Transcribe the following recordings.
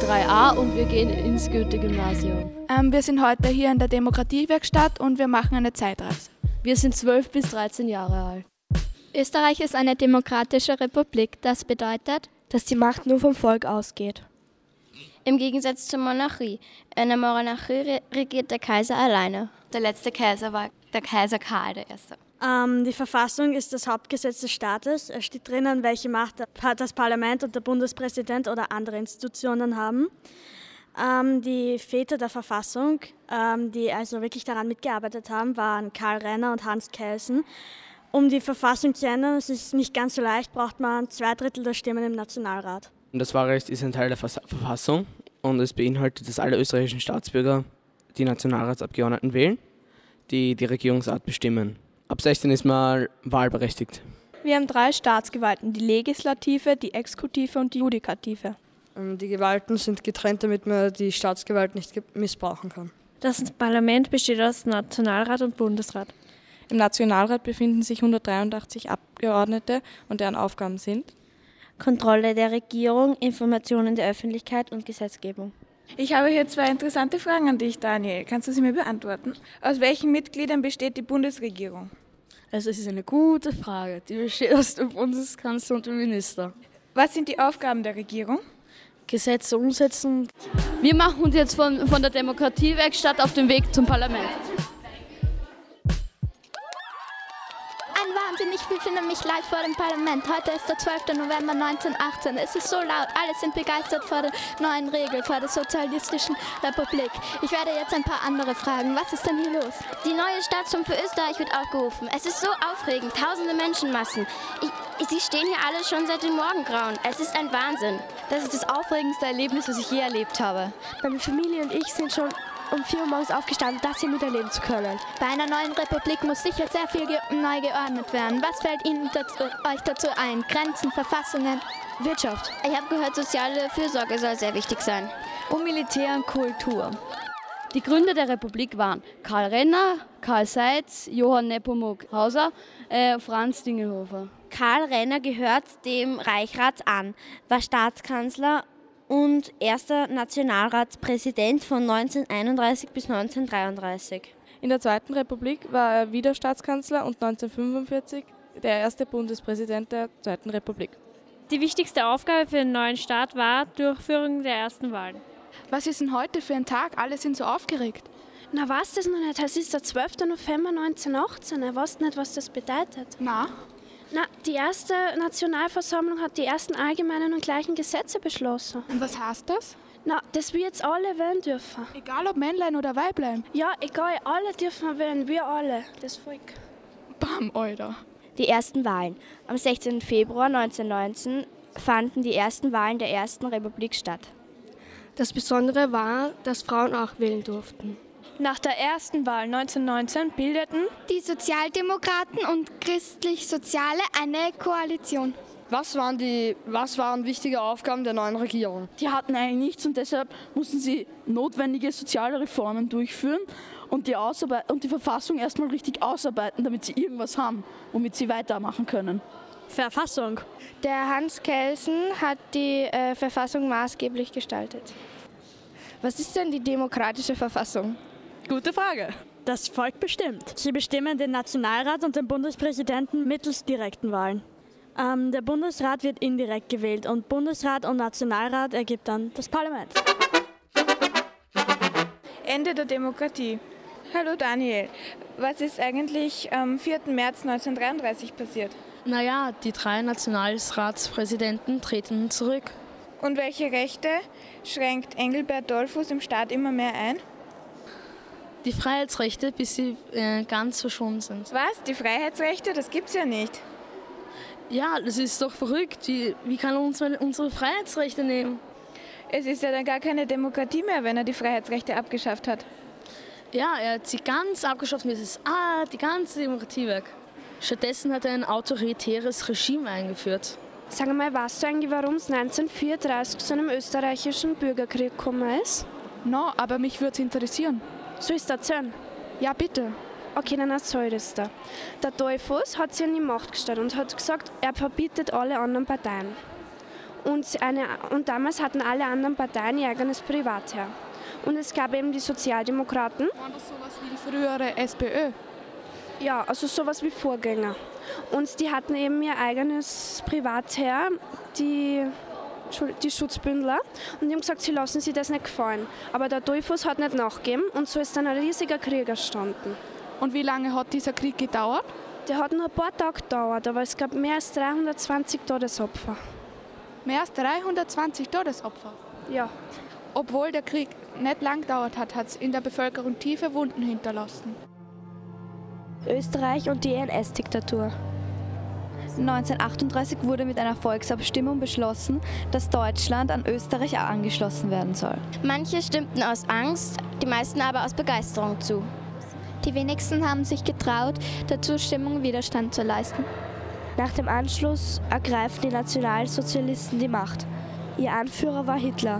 3a und wir gehen ins Goethe-Gymnasium. Wir sind heute hier in der Demokratiewerkstatt und wir machen eine Zeitreise. Wir sind 12 bis 13 Jahre alt. Österreich ist eine demokratische Republik. Das bedeutet, dass die Macht nur vom Volk ausgeht. Im Gegensatz zur Monarchie. In einer Monarchie regiert der Kaiser alleine. Der letzte Kaiser war der Kaiser Karl I. Die Verfassung ist das Hauptgesetz des Staates. Es steht drinnen, welche Macht das Parlament und der Bundespräsident oder andere Institutionen haben. Die Väter der Verfassung, die also wirklich daran mitgearbeitet haben, waren Karl Renner und Hans Kelsen. Um die Verfassung zu ändern, es ist nicht ganz so leicht, braucht man 2/3 der Stimmen im Nationalrat. Das Wahlrecht ist ein Teil der Verfassung und es beinhaltet, dass alle österreichischen Staatsbürger die Nationalratsabgeordneten wählen, die die Regierungsart bestimmen. Ab 16 ist man wahlberechtigt. Wir haben 3 Staatsgewalten, die Legislative, die Exekutive und die Judikative. Die Gewalten sind getrennt, damit man die Staatsgewalt nicht missbrauchen kann. Das Parlament besteht aus Nationalrat und Bundesrat. Im Nationalrat befinden sich 183 Abgeordnete und deren Aufgaben sind Kontrolle der Regierung, Informationen der Öffentlichkeit und Gesetzgebung. Ich habe hier 2 interessante Fragen an dich, Daniel. Kannst du sie mir beantworten? Aus welchen Mitgliedern besteht die Bundesregierung? Also es ist eine gute Frage. Die besteht aus dem Bundeskanzler und dem Minister. Was sind die Aufgaben der Regierung? Gesetze umsetzen. Wir machen uns jetzt von der Demokratiewerkstatt auf den Weg zum Parlament. Wahnsinnig viel finden mich live vor dem Parlament. Heute ist der 12. November 1918. Es ist so laut. Alle sind begeistert vor der neuen Regel, vor der sozialistischen Republik. Ich werde jetzt ein paar andere fragen. Was ist denn hier los? Die neue Staatsform für Österreich wird aufgerufen. Es ist so aufregend. Tausende Menschenmassen. Sie stehen hier alle schon seit dem Morgengrauen. Es ist ein Wahnsinn. Das ist das aufregendste Erlebnis, das ich je erlebt habe. Meine Familie und ich sind schon um 4 Uhr morgens aufgestanden, das hier miterleben zu können. Bei einer neuen Republik muss sicher sehr viel neu geordnet werden. Was fällt Ihnen euch dazu ein? Grenzen, Verfassungen, Wirtschaft? Ich habe gehört, soziale Fürsorge soll sehr wichtig sein. Und Militär und Kultur. Die Gründer der Republik waren Karl Renner, Karl Seitz, Johann Nepomuk Hauser, Franz Dingelhofer. Karl Renner gehört dem Reichsrat an, war Staatskanzler und erster Nationalratspräsident von 1931 bis 1933. In der Zweiten Republik war er wieder Staatskanzler und 1945 der erste Bundespräsident der Zweiten Republik. Die wichtigste Aufgabe für den neuen Staat war Durchführung der ersten Wahlen. Was ist denn heute für ein Tag? Alle sind so aufgeregt. Na, was das noch nicht? Das ist der 12. November 1918. Er weiß nicht, was das bedeutet. Na, die erste Nationalversammlung hat die ersten allgemeinen und gleichen Gesetze beschlossen. und was heißt das? Dass wir jetzt alle wählen dürfen. Egal ob Männlein oder Weiblein. Ja, egal, alle dürfen wählen, wir alle, das Volk. Bam, Alter. Die ersten Wahlen. Am 16. Februar 1919 fanden die ersten Wahlen der Ersten Republik statt. Das Besondere war, dass Frauen auch wählen durften. Nach der ersten Wahl 1919 bildeten Die Sozialdemokraten und Christlich-Soziale eine Koalition. Was waren wichtige Aufgaben der neuen Regierung? Die hatten eigentlich nichts und deshalb mussten sie notwendige soziale Reformen durchführen und die Verfassung erstmal richtig ausarbeiten, damit sie irgendwas haben, womit sie weitermachen können. Verfassung. Der Hans Kelsen hat die Verfassung maßgeblich gestaltet. Was ist denn die demokratische Verfassung? Gute Frage. Das Volk bestimmt. Sie bestimmen den Nationalrat und den Bundespräsidenten mittels direkten Wahlen. Der Bundesrat wird indirekt gewählt und Bundesrat und Nationalrat ergibt dann das Parlament. Ende der Demokratie. Hallo Daniel, was ist eigentlich am 4. März 1933 passiert? Naja, die 3 Nationalratspräsidenten treten zurück. Und welche Rechte schränkt Engelbert Dollfuß im Staat immer mehr ein? Die Freiheitsrechte, bis sie ganz verschwunden sind. Was? Die Freiheitsrechte? Das gibt's ja nicht. Ja, das ist doch verrückt. Wie kann er uns unsere Freiheitsrechte nehmen? Es ist ja dann gar keine Demokratie mehr, wenn er die Freiheitsrechte abgeschafft hat. Ja, er hat sie ganz abgeschafft und es ist die ganze Demokratie weg. Stattdessen hat er ein autoritäres Regime eingeführt. Sag mal, weißt du eigentlich, warum es 1934 zu einem österreichischen Bürgerkrieg gekommen ist? No, aber mich würde es interessieren. Soll ich es erzählen? Ja, bitte. Okay, dann erzähl ich das da. Der Dollfuß hat sich an die Macht gestellt und hat gesagt, er verbietet alle anderen Parteien. Und damals hatten alle anderen Parteien ihr eigenes Privatheer. Und es gab eben die Sozialdemokraten. War das sowas wie die frühere SPÖ? Ja, also sowas wie Vorgänger. Und die hatten eben ihr eigenes Privatheer, die Schutzbündler. Und die haben gesagt, sie lassen sich das nicht gefallen. Aber der Dollfuss hat nicht nachgegeben und so ist dann ein riesiger Krieg entstanden. Und wie lange hat dieser Krieg gedauert? Der hat nur ein paar Tage gedauert, aber es gab mehr als 320 Todesopfer. Mehr als 320 Todesopfer? Ja. Obwohl der Krieg nicht lang gedauert hat, hat es in der Bevölkerung tiefe Wunden hinterlassen. Österreich und die NS-Diktatur. 1938 wurde mit einer Volksabstimmung beschlossen, dass Deutschland an Österreich angeschlossen werden soll. Manche stimmten aus Angst, die meisten aber aus Begeisterung zu. Die wenigsten haben sich getraut, der Zustimmung Widerstand zu leisten. Nach dem Anschluss ergreifen die Nationalsozialisten die Macht. Ihr Anführer war Hitler.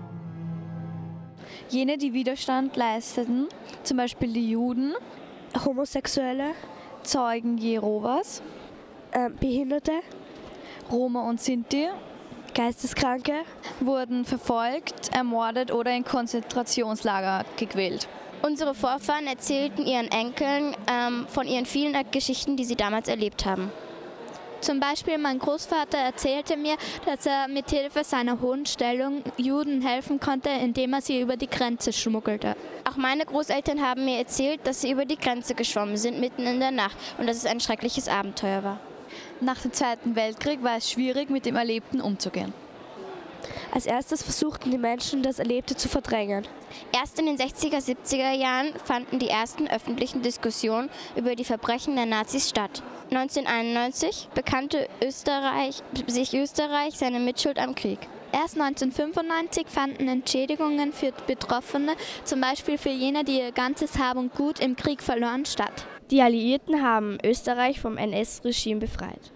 Jene, die Widerstand leisteten, zum Beispiel die Juden, Homosexuelle, Zeugen Jehovas, Behinderte, Roma und Sinti, Geisteskranke, wurden verfolgt, ermordet oder in Konzentrationslager gequält. Unsere Vorfahren erzählten ihren Enkeln von ihren vielen Geschichten, die sie damals erlebt haben. Zum Beispiel mein Großvater erzählte mir, dass er mit Hilfe seiner hohen Stellung Juden helfen konnte, indem er sie über die Grenze schmuggelte. Auch meine Großeltern haben mir erzählt, dass sie über die Grenze geschwommen sind, mitten in der Nacht, und dass es ein schreckliches Abenteuer war. Nach dem Zweiten Weltkrieg war es schwierig, mit dem Erlebten umzugehen. Als erstes versuchten die Menschen, das Erlebte zu verdrängen. Erst in den 60er, 70er Jahren fanden die ersten öffentlichen Diskussionen über die Verbrechen der Nazis statt. 1991 bekannte sich Österreich seine Mitschuld am Krieg. Erst 1995 fanden Entschädigungen für Betroffene, zum Beispiel für jene, die ihr ganzes Hab und Gut im Krieg verloren, statt. Die Alliierten haben Österreich vom NS-Regime befreit.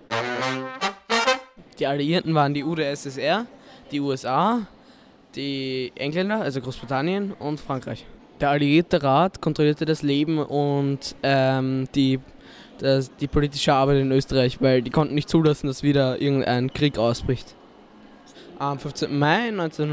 Die Alliierten waren die UdSSR, die USA, die Engländer, also Großbritannien und Frankreich. Der Alliierte Rat kontrollierte das Leben und die politische Arbeit in Österreich, weil die konnten nicht zulassen, dass wieder irgendein Krieg ausbricht. Am 15. Mai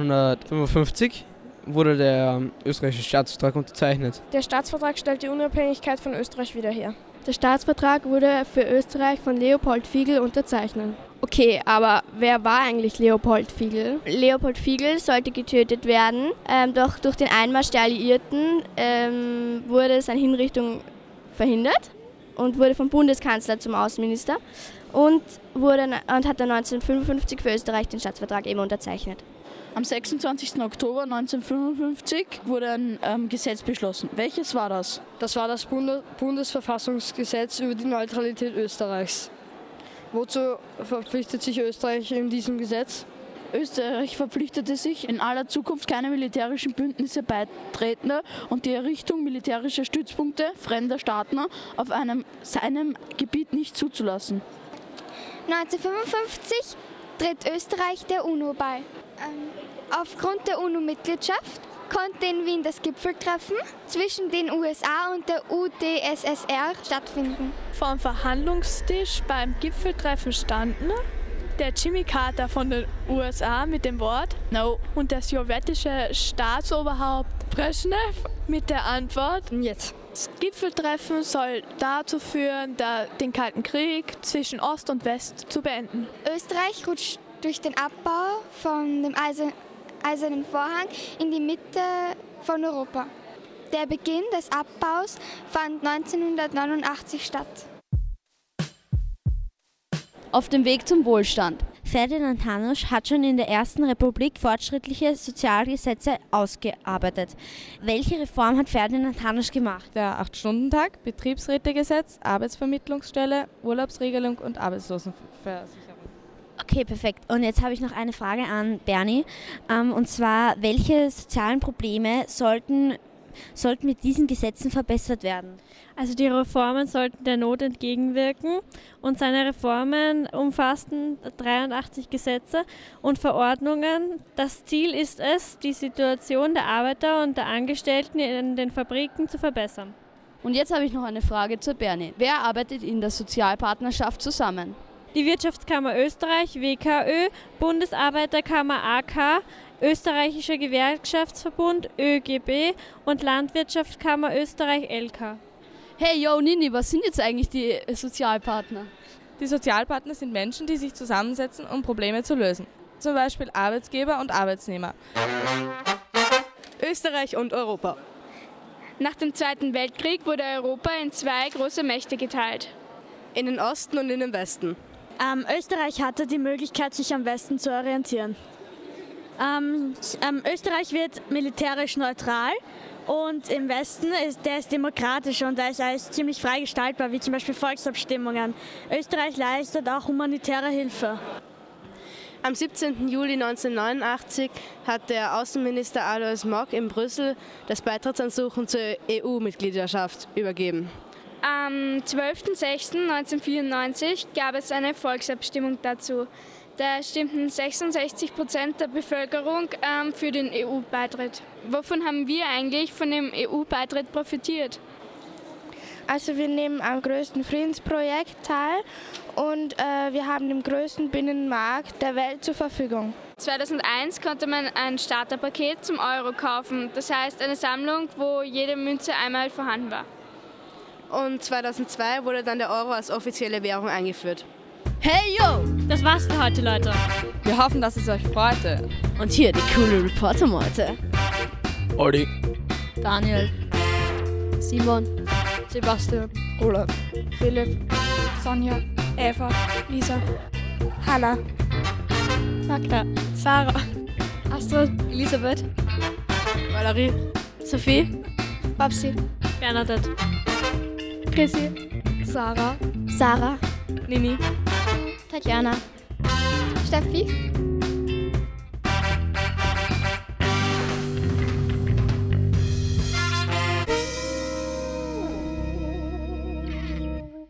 1955 wurde der österreichische Staatsvertrag unterzeichnet. Der Staatsvertrag stellt die Unabhängigkeit von Österreich wieder her. Der Staatsvertrag wurde für Österreich von Leopold Figl unterzeichnet. Okay, aber wer war eigentlich Leopold Figl? Leopold Figl sollte getötet werden, doch durch den Einmarsch der Alliierten wurde seine Hinrichtung verhindert und wurde vom Bundeskanzler zum Außenminister und hat dann 1955 für Österreich den Staatsvertrag eben unterzeichnet. Am 26. Oktober 1955 wurde ein Gesetz beschlossen. Welches war das? Das war das Bundesverfassungsgesetz über die Neutralität Österreichs. Wozu verpflichtet sich Österreich in diesem Gesetz? Österreich verpflichtete sich, in aller Zukunft keine militärischen Bündnisse beitreten und die Errichtung militärischer Stützpunkte fremder Staaten auf seinem Gebiet nicht zuzulassen. 1955 tritt Österreich der UNO bei. Aufgrund der UNO-Mitgliedschaft konnte in Wien das Gipfeltreffen zwischen den USA und der UdSSR stattfinden. Vom Verhandlungstisch beim Gipfeltreffen standen der Jimmy Carter von den USA mit dem Wort No und der sowjetische Staatsoberhaupt Brezhnev mit der Antwort Jetzt. Das Gipfeltreffen soll dazu führen, den Kalten Krieg zwischen Ost und West zu beenden. Österreich rutscht durch den Abbau von dem Eisernen Vorhang in die Mitte von Europa. Der Beginn des Abbaus fand 1989 statt. Auf dem Weg zum Wohlstand. Ferdinand Hanusch hat schon in der Ersten Republik fortschrittliche Sozialgesetze ausgearbeitet. Welche Reform hat Ferdinand Hanusch gemacht? Der 8-Stunden-Tag, Betriebsrätegesetz, Arbeitsvermittlungsstelle, Urlaubsregelung und Arbeitslosenversicherung. Okay, perfekt. Und jetzt habe ich noch eine Frage an Bernie. Und zwar, welche sozialen Probleme sollten mit diesen Gesetzen verbessert werden? Also die Reformen sollten der Not entgegenwirken und seine Reformen umfassten 83 Gesetze und Verordnungen. Das Ziel ist es, die Situation der Arbeiter und der Angestellten in den Fabriken zu verbessern. Und jetzt habe ich noch eine Frage zu Bernie. Wer arbeitet in der Sozialpartnerschaft zusammen? die Wirtschaftskammer Österreich WKÖ, Bundesarbeiterkammer AK, Österreichischer Gewerkschaftsverbund ÖGB und Landwirtschaftskammer Österreich LK. Hey, yo, Nini, was sind jetzt eigentlich die Sozialpartner? Die Sozialpartner sind Menschen, die sich zusammensetzen, um Probleme zu lösen. Zum Beispiel Arbeitsgeber und Arbeitsnehmer. Österreich und Europa. Nach dem Zweiten Weltkrieg wurde Europa in zwei große Mächte geteilt. In den Osten und in den Westen. Österreich hatte die Möglichkeit, sich am Westen zu orientieren. Österreich wird militärisch neutral und im Westen ist demokratisch und da ist alles ziemlich frei gestaltbar, wie zum Beispiel Volksabstimmungen. Österreich leistet auch humanitäre Hilfe. Am 17. Juli 1989 hat der Außenminister Alois Mock in Brüssel das Beitrittsansuchen zur EU-Mitgliedschaft übergeben. Am 12.06.1994 gab es eine Volksabstimmung dazu. Da stimmten 66% der Bevölkerung für den EU-Beitritt. Wovon haben wir eigentlich von dem EU-Beitritt profitiert? Also wir nehmen am größten Friedensprojekt teil und wir haben den größten Binnenmarkt der Welt zur Verfügung. 2001 konnte man ein Starterpaket zum Euro kaufen, das heißt eine Sammlung, wo jede Münze einmal vorhanden war. Und 2002 wurde dann der Euro als offizielle Währung eingeführt. Hey yo! Das war's für heute, Leute. Wir hoffen, dass es euch freute. Und hier die coole Reporter-Meute. Olli. Daniel. Simon. Sebastian. Olaf. Philipp. Sonja. Eva. Lisa. Hanna. Magda. Sarah. Astrid. Elisabeth. Valerie. Sophie. Babsi. Bernadette. Chrissy. Sarah. Sarah. Nini. Tatjana. Steffi.